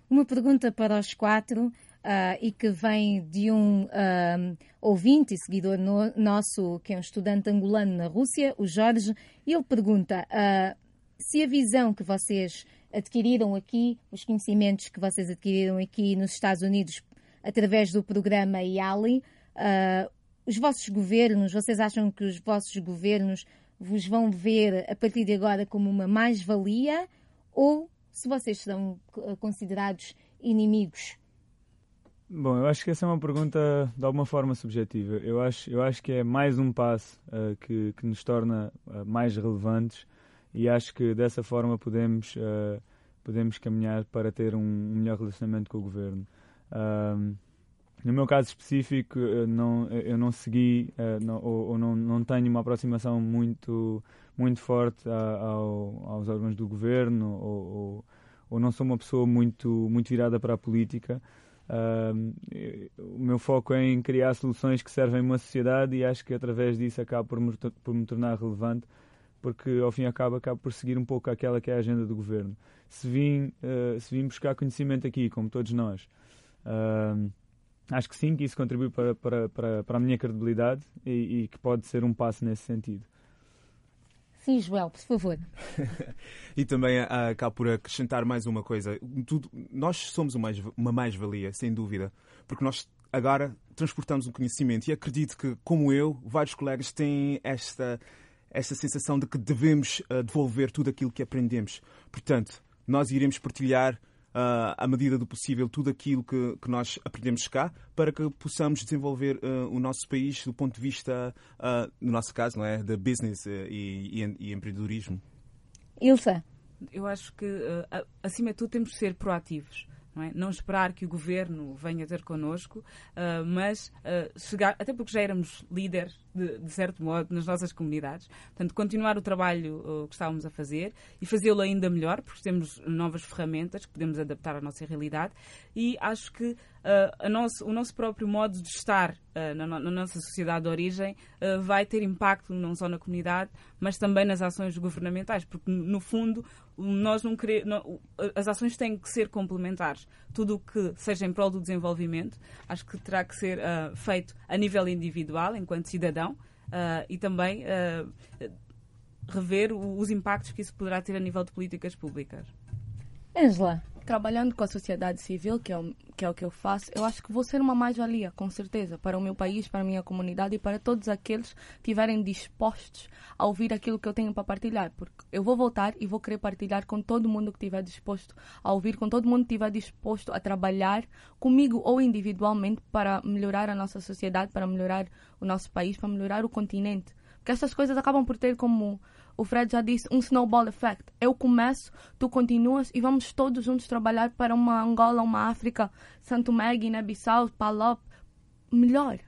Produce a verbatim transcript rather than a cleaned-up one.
Uma pergunta para os quatro. Uh, e que vem de um uh, ouvinte e seguidor no, nosso, que é um estudante angolano na Rússia, o Jorge, e ele pergunta uh, se a visão que vocês adquiriram aqui, os conhecimentos que vocês adquiriram aqui nos Estados Unidos através do programa I A L I, uh, os vossos governos, vocês acham que os vossos governos vos vão ver a partir de agora como uma mais-valia ou se vocês serão considerados inimigos? Bom, eu acho que essa é uma pergunta de alguma forma subjetiva. Eu acho, eu acho que é mais um passo uh, que, que nos torna uh, mais relevantes e acho que dessa forma podemos, uh, podemos caminhar para ter um, um melhor relacionamento com o governo. Uh, no meu caso específico, eu não, eu não segui uh, não, ou, ou não, não tenho uma aproximação muito, muito forte a, ao, aos órgãos do governo ou, ou, ou não sou uma pessoa muito, muito virada para a política. Uh, o meu foco é em criar soluções que servem uma sociedade e acho que através disso acabo por me, por me tornar relevante, porque ao fim e ao cabo acabo por seguir um pouco aquela que é a agenda do governo. Se vim, uh, se vim buscar conhecimento aqui, como todos nós, uh, acho que sim, que isso contribui para, para, para, para a minha credibilidade e, e que pode ser um passo nesse sentido. Sim, Joel, por favor. E também uh, acabo por acrescentar mais uma coisa. Tudo, nós somos uma, mais, uma mais-valia, sem dúvida, porque nós agora transportamos um conhecimento e acredito que, como eu, vários colegas têm esta, esta sensação de que devemos uh, devolver tudo aquilo que aprendemos. Portanto, nós iremos partilhar Uh, à medida do possível, tudo aquilo que, que nós aprendemos cá, para que possamos desenvolver uh, o nosso país do ponto de vista, uh, no nosso caso, não é, de business uh, e, e, e empreendedorismo. Ilsa? Eu acho que, uh, acima de tudo, temos de ser proativos. Não, é? Não esperar que o governo venha ter connosco, uh, mas uh, chegar, até porque já éramos líderes, de, de certo modo, nas nossas comunidades. Portanto, continuar o trabalho uh, que estávamos a fazer e fazê-lo ainda melhor, porque temos novas ferramentas que podemos adaptar à nossa realidade. E acho que uh, a nosso, o nosso próprio modo de estar uh, na, na nossa sociedade de origem uh, vai ter impacto não só na comunidade, mas também nas ações governamentais, porque, no fundo, nós não queremos, não, as ações têm que ser complementares. Tudo o que seja em prol do desenvolvimento, acho que terá que ser uh, feito a nível individual, enquanto cidadão, uh, e também uh, rever o, os impactos que isso poderá ter a nível de políticas públicas. Ângela? Trabalhando com a sociedade civil, que é, o, que é o que eu faço, eu acho que vou ser uma mais-valia, com certeza, para o meu país, para a minha comunidade e para todos aqueles que estiverem dispostos a ouvir aquilo que eu tenho para partilhar. Porque eu vou voltar e vou querer partilhar com todo mundo que estiver disposto a ouvir, com todo mundo que estiver disposto a trabalhar comigo ou individualmente para melhorar a nossa sociedade, para melhorar o nosso país, para melhorar o continente. Porque essas coisas acabam por ter, como o Fred já disse, um snowball effect. Eu começo, tu continuas e vamos todos juntos trabalhar para uma Angola, uma África, Santo Tomé, Guiné-Bissau, Palop, melhor.